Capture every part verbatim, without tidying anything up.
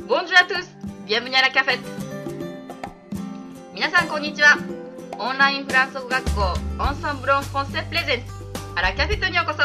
Bonjour à tous, bienvenue à la cafette。皆さんこんにちは。オンラインフランス語学校オンサンブロンフォンセプレゼンツあらキャフェットにようこそ。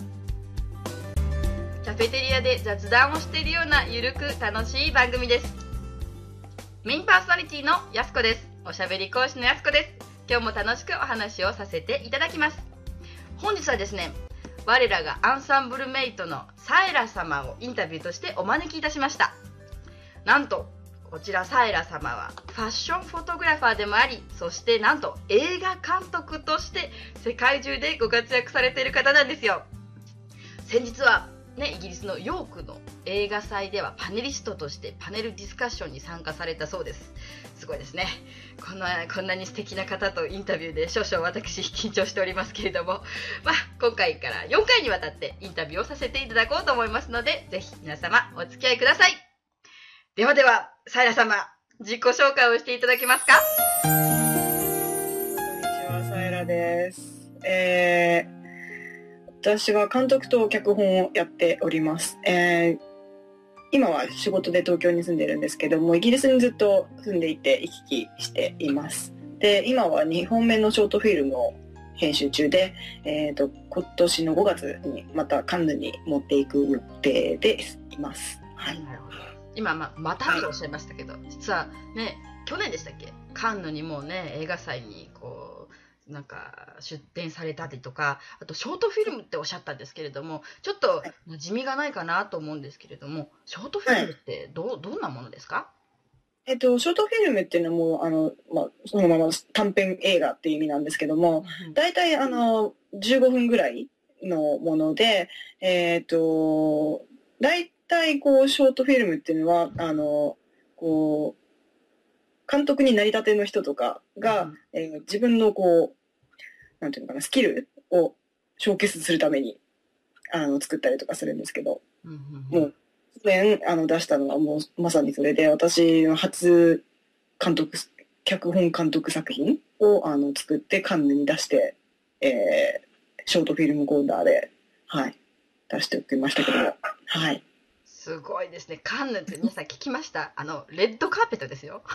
キャフェテリアで雑談をしているようなゆるく楽しい番組です。メインパーソナリティのやすこです。おしゃべり講師のやすこです。今日も楽しくお話をさせていただきます。本日はですね、我らがアンサンブルメイトのサエラ様をインタビューとしてお招きいたしました。なんとこちらサエラ様はファッションフォトグラファーでもあり、そしてなんと映画監督として世界中でご活躍されている方なんですよ。先日はね、イギリスのヨークの映画祭ではパネリストとしてパネルディスカッションに参加されたそうです。すごいですね。こんなこんなに素敵な方とインタビューで少々私緊張しておりますけれども、まあ、今回からよんかいにわたってインタビューをさせていただこうと思いますので、ぜひ皆様お付き合いください。ではでは、サイラ様、自己紹介をしていただけますか？ こんにちは、サイラです。えー私は監督と脚本をやっております。えー、今は仕事で東京に住んでるんですけども、イギリスにずっと住んでいて行き来しています。で、今はにほんめのショートフィルムを編集中で、えーと、今年のごがつにまたカンヌに持っていく予定でいます。はい。 なるほど。今、ま、またとおっしゃいましたけど、実はね、去年でしたっけ？カンヌにもね、映画祭にこう、なんか出展されたりとか、あとショートフィルムっておっしゃったんですけれども、ちょっと馴染みがないかなと思うんですけれども、ショートフィルムってどう、はい、どんなものですか？ えっと、ショートフィルムっていうのはもう、あの、まあ、そのまま短編映画っていう意味なんですけども、だいたいあの、じゅうごふんぐらいのもので、えっと、だいたいこう、ショートフィルムっていうのは、あの、こう、監督になりたての人とかが、うん、えー、自分のこう、なんていうのかな、スキルをショーケースするために、あの、作ったりとかするんですけど、うんうんうん、もう、去年あの出したのはもうまさにそれで、私の初監督、脚本監督作品をあの作ってカンヌに出して、えー、ショートフィルムコーナーで、はい、出しておきましたけども、はい。 すごいですね。カンヌって皆さん聞きました？あの、レッドカーペットですよ。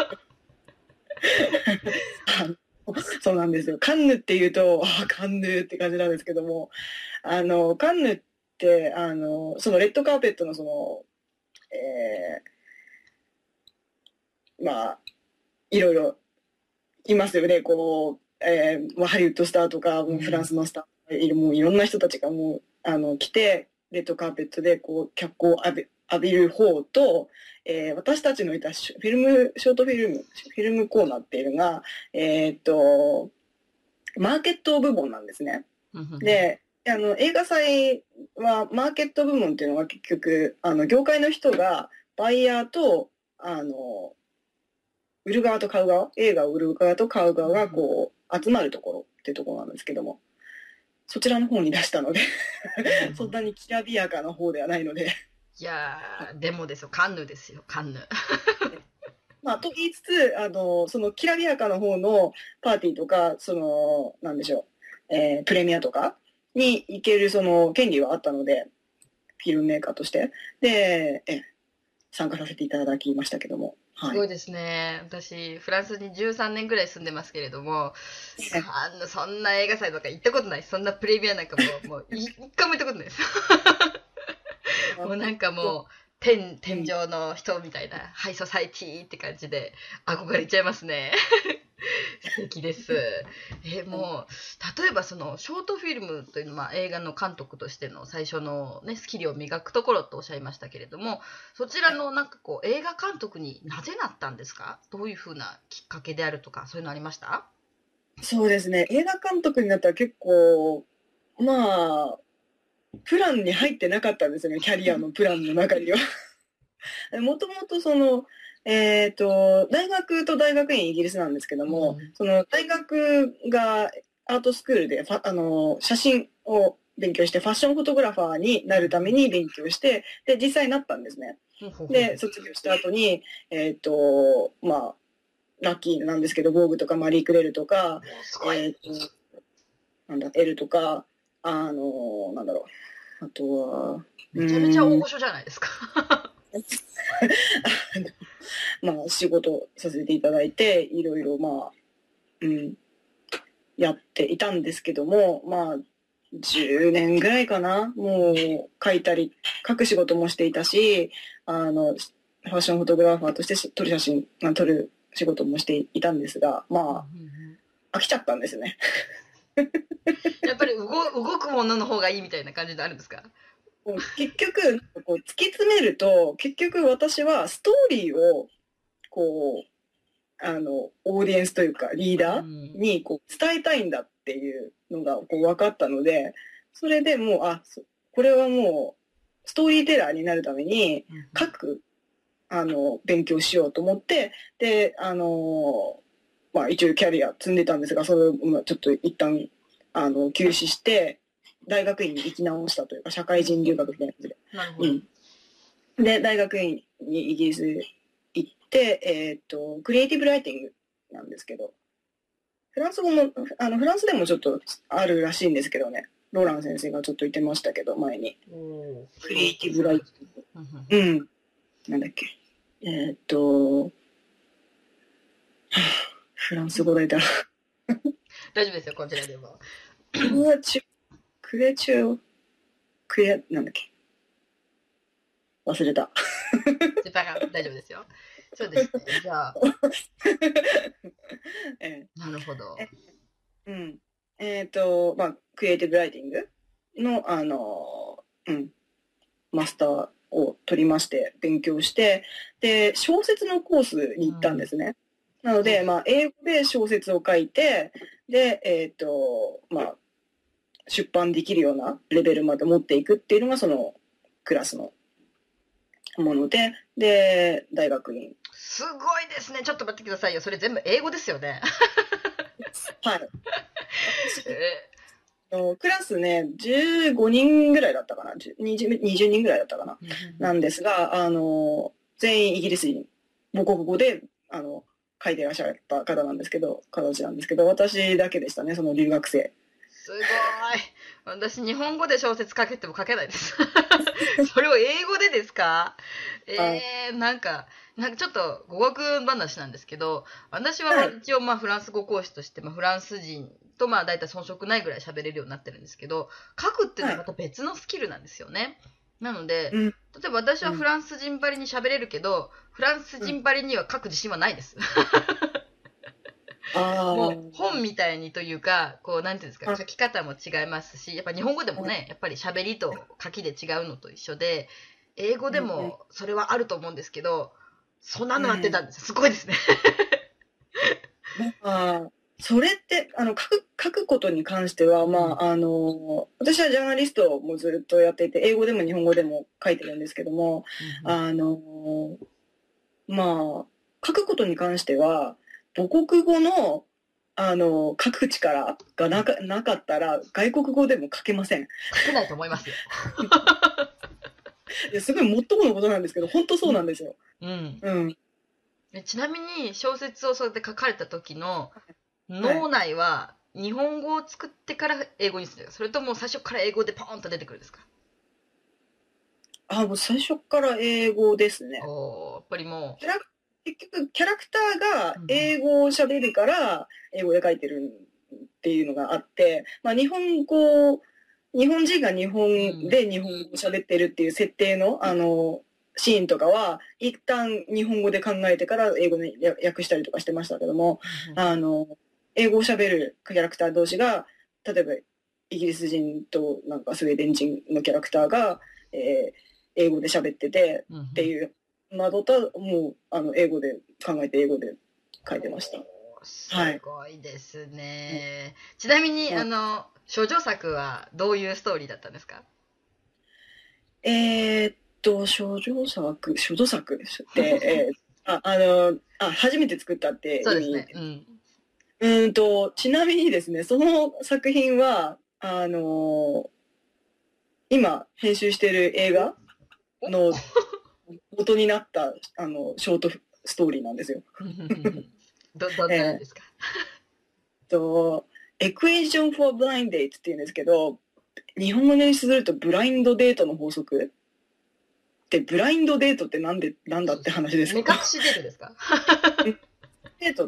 そうなんですよ。カンヌって言うと、あ、カンヌって感じなんですけども、あの、カンヌって、あの、そのレッドカーペットのその、えー、まあ、いろいろいますよね。こう、えー、ハリウッドスターとか、もうフランスのスター、うん、もういろんな人たちがもう、あの、来て、レッドカーペットで、こう、脚光を浴び、浴びる方と、えー、私たちのいたフィルム、ショートフィルム、フィルムコーナーっていうのが、えー、っと、マーケット部門なんですね。で、あの、映画祭はマーケット部門っていうのは結局、あの、業界の人が、バイヤーと、あの、売る側と買う側、映画を売る側と買う側がこう、集まるところっていうところなんですけども、そちらの方に出したので、そんなにきらびやかな方ではないので。 いやー、でもですよ、カンヌですよ、カンヌ。 まあ、と言いつつ、あの、そのきらびやかな方のパーティーとか、その、なんでしょう、えー、プレミアとかに行けるその権利はあったので、フィルムメーカーとして。で、え参加させていただきましたけども。 はい、すごいですね。私、フランスにじゅうさんねんぐらい住んでますけれども、あのそんな映画祭とか行ったことない。そんなプレミアなんかも、もう一回も行ったことないです。もうなんかもう、天、天井の人みたいな、ハイソサイティって感じで憧れちゃいますね。素敵です。え、もう、例えばその、ショートフィルムというのは、まあ、映画の監督としての最初のね、スキルを磨くところとおっしゃいましたけれども、そちらのなんかこう、映画監督になぜなったんですか？どういうふうなきっかけであるとか、そういうのありました？ そうですね。映画監督になったら結構、まあ、プランに入ってなかったんですよね、キャリアのプランの中には。もともとその、えっと、大学と大学院イギリスなんですけども、うん、その大学がアートスクールであの写真を勉強してファッションフォトグラファーになるために勉強して、で、実際になったんですね。で、卒業した後に、えっと、まあ、ラッキーなんですけど、ボーグとかマリー・クレルとか、えっと、なんだ、エルとか、あの、なんだろう、あとは、 めちゃめちゃ大御所じゃないですか。 あのまあ仕事させていただいて、いろいろまあ、うん、やっていたんですけども、まあ、じゅうねんぐらいかな、もう書いたり、書く仕事もしていたし、あの、ファッションフォトグラファーとして撮る写真が撮る仕事もしていたんですが、まあ、飽きちゃったんですね。 やっぱり動動くものの方がいいみたいな感じであるんですか？ 結局こう突き詰めると、結局私はストーリーをこうあのオーディエンスというかリーダーにこう伝えたいんだっていうのがこう分かったので、それでもうあこれはもうストーリーテラーになるために書くあの勉強しようと思って、であのまあ一応キャリア積んでたんですが、それをちょっと一旦あの休止して大学院に行き直したというか、社会人留学みたいな感じで。 なるほど。 うん、で大学院にイギリス行って、えっとクリエイティブライティングなんですけど、フランス語もあのフランスでもちょっとあるらしいんですけどね。ローラン先生がちょっと言ってましたけど、前に。クリエイティブライティング。うん。なんだっけ。えー、っと、フランス語でいたら。 大丈夫ですよ、こちらでも。 クレチュ、クレチュ、クレ、なんだっけ。忘れた。 大丈夫ですよ。そうですね。じゃあ。 ええ、なるほど。 うん。えっ、ー、と、まあ、クリエイティブライティングの、あの、うん、マスターを取りまして、勉強して、で、小説のコースに行ったんですね。うん、なので、まあ、英語で小説を書いて、で、えっ、ー、と、まあ、出版できるようなレベルまで持っていくっていうのが、そのクラスのもので、で、大学院。 すごいですね。ちょっと待ってくださいよ。それ全部英語ですよね。 はい。えー、クラスね、じゅうごにんぐらいだったかな。にじゅう, にじゅうにんぐらいだったかな。なんですが、あの、全員イギリス人、母国語で、あの、書いていらっしゃった方なんですけど、形なんですけど、私だけでしたね、その留学生。 すごい。私、日本語で小説書けても書けないです。それを英語でですか？えー、なんか、なんかちょっと語学話なんですけど、私は一応まあフランス語講師として、まあ、フランス人とまあ大体遜色ないぐらい喋れるようになってるんですけど、書くっていうのはまた別のスキルなんですよね。なので、例えば私はフランス人ばりに喋れるけど、フランス人ばりには書く自信はないです。もう本みたいにというか、こうなんていうんですか、書き方も違いますし、やっぱ日本語でもね、やっぱり喋りと書きで違うのと一緒で、英語でもそれはあると思うんですけど、そんなのやってたんです。すごいですね。 まあ、それってあの書く書くことに関しては、まああの私はジャーナリストもずっとやっていて、英語でも日本語でも書いてるんですけども、うん、あのまあ書くことに関しては。母国語の、あの、書く力がなか、なかったら、外国語でも書けません。 書けないと思いますよ。 いや、すごいもっとものことなんですけど、本当そうなんですよ。 うん。うん。ちなみに、小説をそうやって書かれた時の脳内は、日本語を作ってから英語にするんですか？それとも最初から英語でポーンと出てくるんですか？ あ、もう最初から英語ですね。 おー、やっぱりもう。 結局キャラクターが英語を喋るから英語で書いてるっていうのがあって、まあ、日本語日本人が日本で日本語を喋ってるっていう設定のあのシーンとかは一旦日本語で考えてから英語に訳したりとかしてましたけども、あの英語を喋るキャラクター同士が例えばイギリス人となんかスウェーデン人のキャラクターが、えー、英語で喋っててっていう。などともうあの英語で考えて英語で書いてました。 すごいですね。はい、ちなみに、はい、あの処女作はどういうストーリーだったんですか？ えー、っと処女作処女作ってえー、ああのあ初めて作ったって意味。 そうですね。うん。 うんとちなみにですね、その作品はあの今編集している映画の元になったあのショートストーリーなんですよ。 どどんなんですか？ えー、とエクエーション・フォー・ブラインド・デートっていうんですけど、日本語にするとブラインドデートの法則っってブラインドデートってなんで、なんだって話です目か？ 隠しデートですか？ デートって、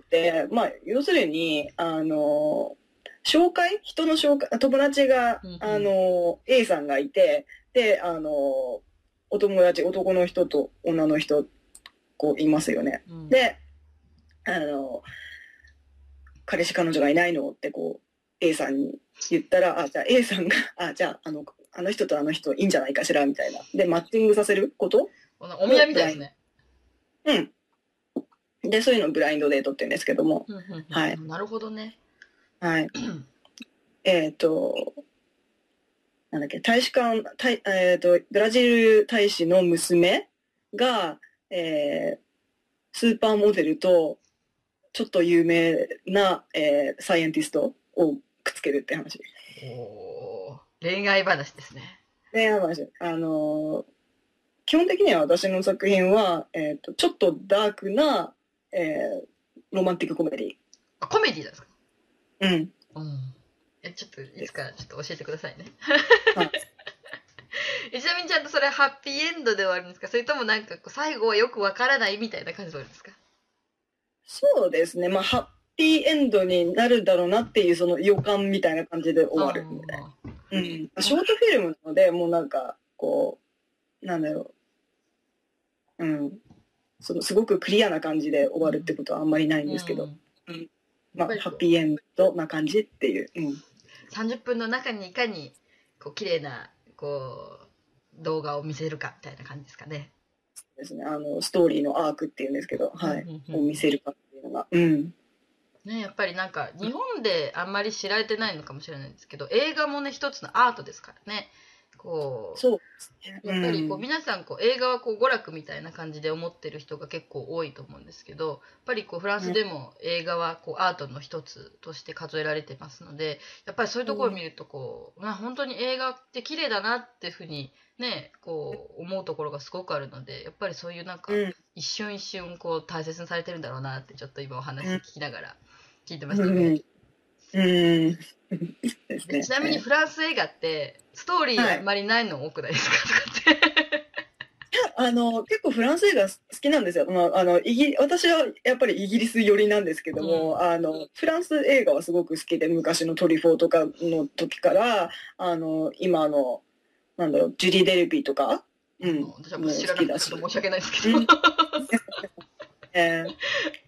まあ、要するに、あの、紹介人の紹介、友達が、 うんうんあの、A さんがいて、で、あの、お友達、男の人と女の人、こう、いますよね。 うんで、あの、彼氏彼女がいないのってこう A さんに言ったら、あ、じゃあ A さんが、あ、じゃああの、あの人とあの人いいんじゃないかしらみたいな。で、マッチングさせることこのお見合いみたいですね。 うん。で、そういうのをブラインドデートって言うんですけども。 うんうんうんはいなるほどね。 はい。えっと、なんだっけ、大使館、大えっと、ブラジル大使の娘が、えースーパーモデルと、ちょっと有名な、えーサイエンティストをくっつけるって話。 おー恋愛話ですね。 恋愛話。あのー基本的には私の作品は、えっと、ちょっとダークな、えーロマンティックコメディ。 あ、コメディですか？ うん。 うん。え、ちょっといつかちょっと教えてくださいね。 はいえちなみにちゃんとそれはハッピーエンドで終わるんですか？それともなんかこう最後はよくわからないみたいな感じで終わるんですか？ そうですね。まあ、ハッピーエンドになるだろうなっていうその予感みたいな感じで終わるみたいな。うん。ショートフィルムなので、もうなんか、こう、なんだろう。うん。そのすごくクリアな感じで終わるってことはあんまりないんですけど、 うんまあ、ハッピーエンドな感じっていう。うん。 さんじゅっぷんの中にいかにこう綺麗なこう動画を見せるかみたいな感じですかね。 ですね。あの、ストーリーのアークっていうんですけど、はい。 うんうんうんを見せるかっていうのが。うん。 ね、やっぱりなんか日本であんまり知られてないのかもしれないんですけど、映画もね一つのアートですからね。こうそうですね。 やっぱりこううん皆さんこう映画はこう娯楽みたいな感じで思ってる人が結構多いと思うんですけど、やっぱりこうフランスでも映画はこうアートの一つとして数えられてますので、やっぱりそういうところを見るとこう、まあ、本当に映画って綺麗だなっていうふうにねこう思うところがすごくあるので、やっぱりそういうなんかうん。 一瞬一瞬こう大切にされてるんだろうなってちょっと今お話聞きながら聞いてましたね。 うん。うん。ですね。 でちなみにフランス映画ってストーリーあんまりないの多くないですか、とかってあの、結構フランス映画好きなんですよ。まあ、あの、イギリ、私はやっぱりイギリス寄りなんですけども、 うんあの、フランス映画はすごく好きで、昔のトリフォーとかの時から、あの、今の、なんだろう、ジュディ・デルビーとか、うん、も私はうもう知らなくて好きだし。 ちょっと申し訳ないですけど、 うんえー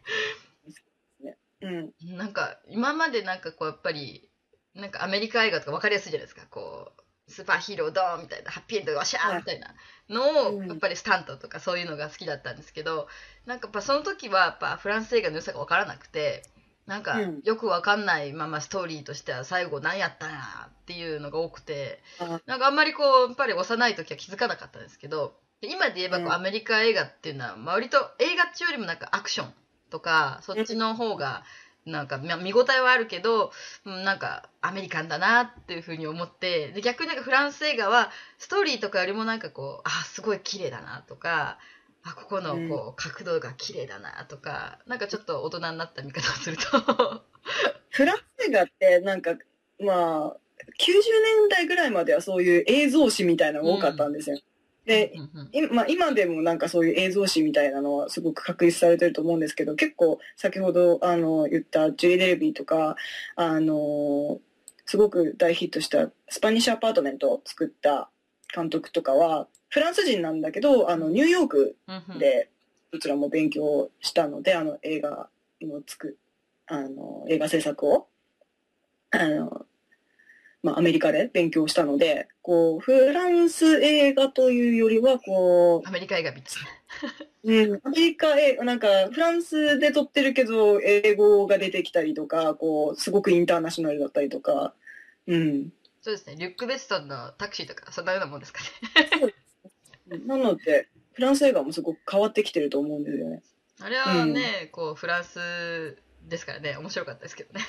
うん。 なんか今までなんかこうやっぱりなんかアメリカ映画とか分かりやすいじゃないですか。こうスーパーヒーロードーンみたいなハッピーエンドわしゃーみたいなのをうんやっぱりスタントとかそういうのが好きだったんですけど、なんかやっぱその時はやっぱフランス映画の良さが分からなくて、なんかうんよく分かんないままストーリーとしては最後何やったんやっていうのが多くて、 あなんかあんまりこうやっぱり幼い時は気づかなかったんですけど、で今で言えばこううんアメリカ映画っていうのは、まあ、割と映画っていうよりもなんかアクションとかそっちの方がなんかまあ見応えはあるけど、うんなんかアメリカンだなっていうふうに思って、で逆になんかフランス映画はストーリーとかよりもなんかこうあすごい綺麗だなとか、あここのこう角度が綺麗だなとか、なんかちょっと大人になった見方をするとフランス映画ってなんか、まあ、きゅうじゅうねんだいぐらいまではそういう映像誌みたいなのが多かったんですよ。で、 うんうんいまあ、今でもなんかそういう映像誌みたいなのはすごく確立されてると思うんですけど、結構先ほどあの言ったジュリー・デルビーとか、あのすごく大ヒットしたスパニッシュアパートメントを作った監督とかはフランス人なんだけど、あのニューヨークうんうんでどちらも勉強したので、あの映画の作あの映画制作をあの、まあ、アメリカで勉強したので、こうフランス映画というよりはこアメリカ映画みたいう、うん、アメリカ映画なんかフランスで撮ってるけど英語が出てきたりとか、こうすごくインターナショナルだったりとか、うん、 そうですね、リュック・ベストンのタクシーとかそんなようなもんですかねなのでフランス映画もすごく変わってきてると思うんですよね。 あれはね、こうフランスですからね、面白かったですけどね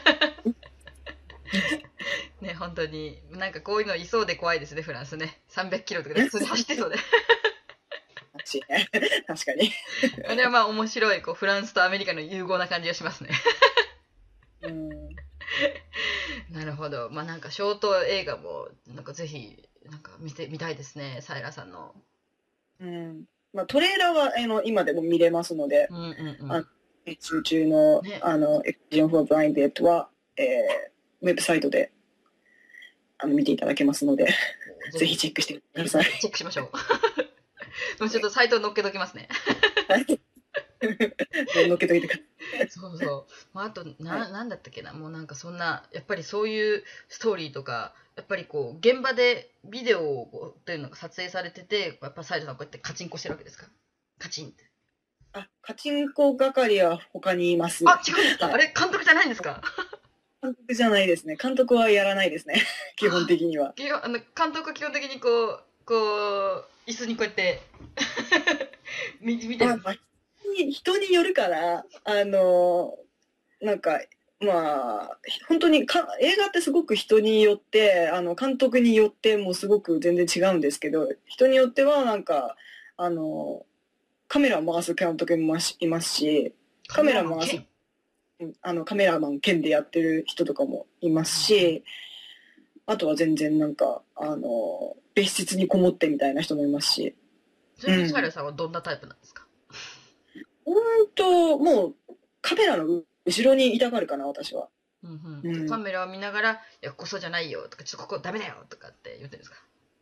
ね本当になんかこういうのいそうで怖いですね、フランスね。さんびゃくキロとかで普通に走ってそうで確かに。 あれはまあ面白いこうフランスとアメリカの融合な感じがしますねうんなるほど。まあなんかショート映画もなんかぜひなんか見てみたいですね、サイラさんの。 うん。まあ、トレーラーは、あの、今でも見れますので、 うんうんうん。 あ演習中の、 ね。 あの、Expedition for Blind Date は、えー、ウェブサイトで、あの、見ていただけますので、ぜひチェックしてください。 チェックしましょう。もうちょっとサイトに載っけときますね。 はい。載っけといてください。 そうそう。まあ、あと、な、 はいなんだったっけな。もうなんかそんな、やっぱりそういうストーリーとか、やっぱりこう、現場でビデオをというのが撮影されてて、やっぱサイドさんこうやってカチンコしてるわけですか？カチンって。 あ、カチンコ係は他にいます。 あ、違うんですか？ はいあれ監督じゃないんですか？ 監督じゃないですね。監督はやらないですね。基本的には。 基本あの監督は基本的にこう、こう、椅子にこうやって見見てる。 まあまあ人に人によるから、あの、なんか、まあ、本当にか映画ってすごく人によって、あの、監督によってもすごく全然違うんですけど、人によってはなんか、あの、カメラを回す監督もいますいますし、カメラ回す、うんあの、カメラマン兼でやってる人とかもいますし、あとは全然なんか、あの、別室にこもってみたいな人もいますし。 ちなみにシャイラさんはどんなタイプなんですか？ ほんと、もう、カメラの後ろにいたがるかな、私は。 うんうんうんカメラを見ながら、いや、ここそうじゃないよとか、ちょっとここダメだよとかって言ってるんですか？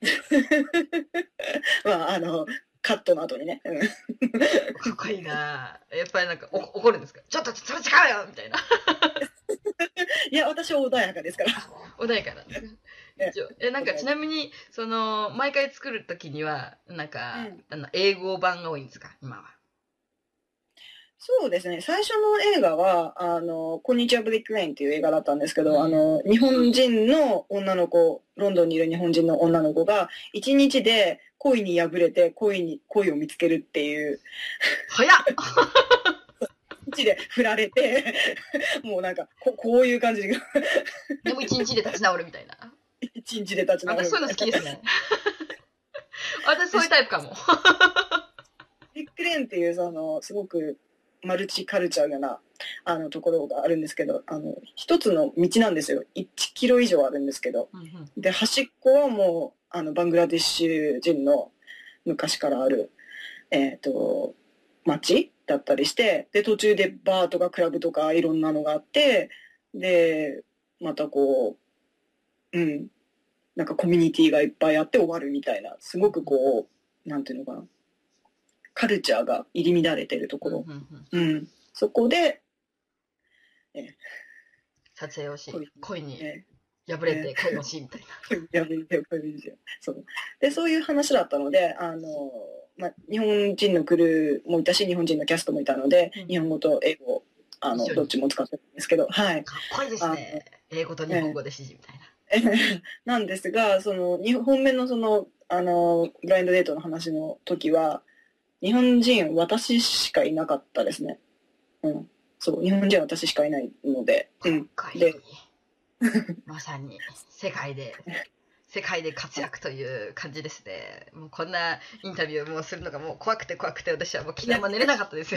まあ、あの、カットの後にね。うんかっこいいなぁ。やっぱりなんかお怒るんですか？ちょっとそれ違うよみたいな。 いや、私は穏やかですから。 穏やかなんですか？一応えなんかちなみにその毎回作る時にはなんか、 うんあの英語版が多いんですか今は？ そうですね。最初の映画は、あの、こんにちはブレイクレインっていう映画だったんですけど、 うんあの、日本人の女の子、ロンドンにいる日本人の女の子が、一日で恋に破れて恋に、恋を見つけるっていう、 早っ一日で振られて、もうなんか、ここういう感じで、 でも一日で立ち直るみたいな。 一日で立ち直る。 私そういうの好きですね。私そういうタイプかも。 ブレイクレインっていう、その、すごく、マルチカルチャーなあのところがあるんですけど、あの一つの道なんですよ。いちキロ以上あるんですけど、 うんうん、 で端っこはもうあのバングラデシュ人の昔からあるえっ、ー、と町だったりして、で途中でバーとかクラブとかいろんなのがあって、でまたこううんなんかコミュニティがいっぱいあって終わるみたいな、すごくこうなんていうのかな。カルチャーが入り乱れてるところ、 うんうんうんうん、そこで、え撮影をし恋恋にえ破れて恋をしみたいな、 破れて恋にそうでそういう話だったので、あの、まあ、日本人のクルーもいたし日本人のキャストもいたので、うん、日本語と英語あのどっちも使ってるんですけど、はい、 かっこいいですね。英語と日本語で指示みたいな、えなんですが、そのにほんめのそのあのブラインドデートの話の時は日本人私しかいなかったですね。うん。そう、日本人は私しかいないので。 うん。で、まさに世界で、世界で活躍という感じですね。もうこんなインタビューもするのがもう怖くて怖くて、私はもう昨日も寝れなかったですよ。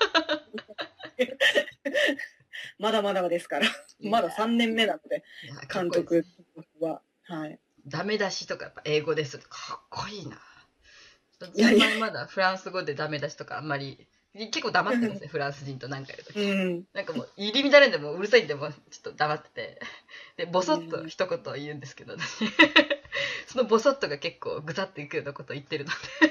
まだまだですから。まださんねんめなので、監督は。はい。 ダメ出しとかやっぱ英語です。かっこいいな。あんまりまだフランス語でダメ出しとかあんまり結構黙ってますね、フランス人と何かやるとき、うん、なんかもう入り乱れんでもうるさいんでもちょっと黙ってて、でボソッと一言言うんですけど、私そのボソッとが結構ぐざっていくようなこと言ってるの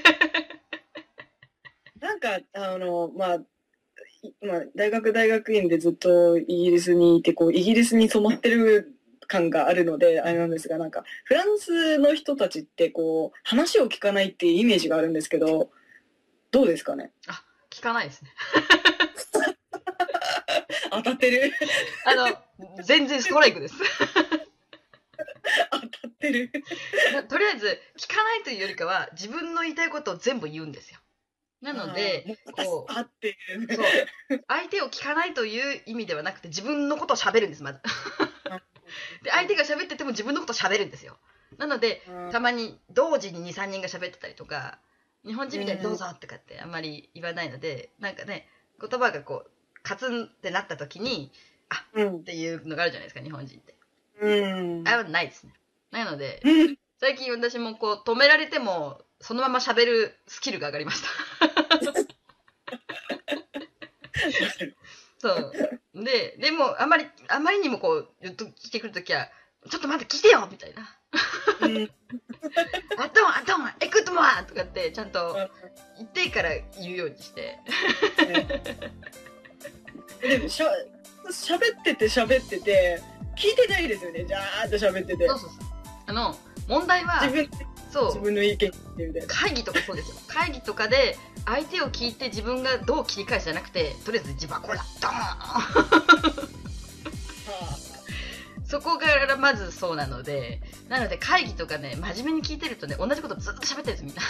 でなんかあのまあまあ大学大学院でずっとイギリスにいて、こうイギリスに染まってる感があるのであれなんですが、なんかフランスの人たちってこう話を聞かないっていうイメージがあるんですけど、どうですかね？ あ、聞かないですね当たってるあの全然ストライクです当たってるとりあえず聞かないというよりかは自分の言いたいことを全部言うんですよ。なのでこう、そう相手を聞かないという意味ではなくて自分のことを喋るんです、まずで相手が喋ってても自分のこと喋るんですよ。なのでたまに同時に にさんにんが喋ってたりとか、日本人みたいにどうぞとかってあんまり言わないので、なんかね言葉がこうカツンってなった時にあ、うん、っていうのがあるじゃないですか、日本人って。うん、あれはないですね。なので、うん、最近私もこう止められてもそのまま喋るスキルが上がりましたそうででもあまりあまりにもこう言っと聞いてくるときはちょっと待って聞いてよみたいな「うん、あとんあとんエクトモア!」とかってちゃんと言ってから言うようにしてでもしゃ喋ってて喋ってて聞いてないですよね。じゃーっと喋ってて。 そうそうそう。あの問題は自分そう自分の意見ってみたいな。 会議とかそうですよ。会議とかで相手を聞いて自分がどう切り返すじゃなくて、とりあえず自分はこれだドーンそこがまずそうなので、なので会議とかね真面目に聞いてるとね同じことずっと喋ってるんですみんな。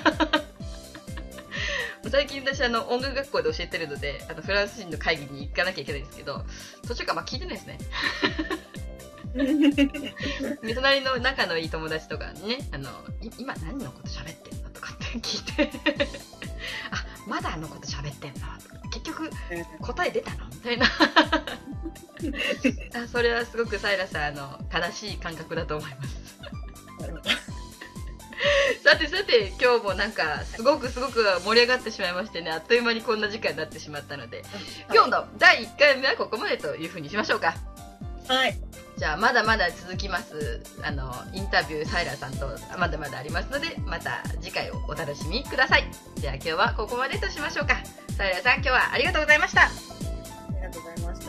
最近私あの音楽学校で教えてるのであのフランス人の会議に行かなきゃいけないんですけど途中からまあ聞いてないですね。で隣の仲のいい友達とかにねあの今何のこと喋ってんのとかって聞いてあまだあのこと喋ってんの結局答え出たのみたいなあそれはすごくサイラさんあの正しい感覚だと思いますさてさて今日もなんかすごくすごく盛り上がってしまいましてねあっという間にこんな時間になってしまったので、はい、今日のだいいっかいめはここまでというふうにしましょうか。 はいじゃあまだまだ続きますあのインタビューサイラさんとまだまだありますのでまた次回をお楽しみください。では今日はここまでとしましょうか。サイラさん今日はありがとうございました。 ありがとうございました。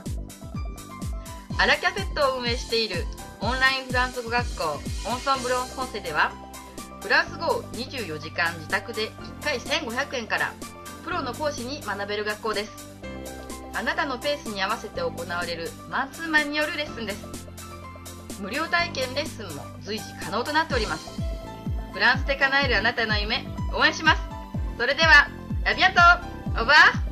アラキャフェットを運営しているオンラインフランス語学校オンソンブロンフォンセではフランス語をにじゅうよじかん自宅でいっかいせんごひゃくえんからプロの講師に学べる学校です。あなたのペースに合わせて行われるマンツーマンによるレッスンです。無料体験レッスンも随時可能となっております。フランスで叶えるあなたの夢応援します。それではアビアントオーバー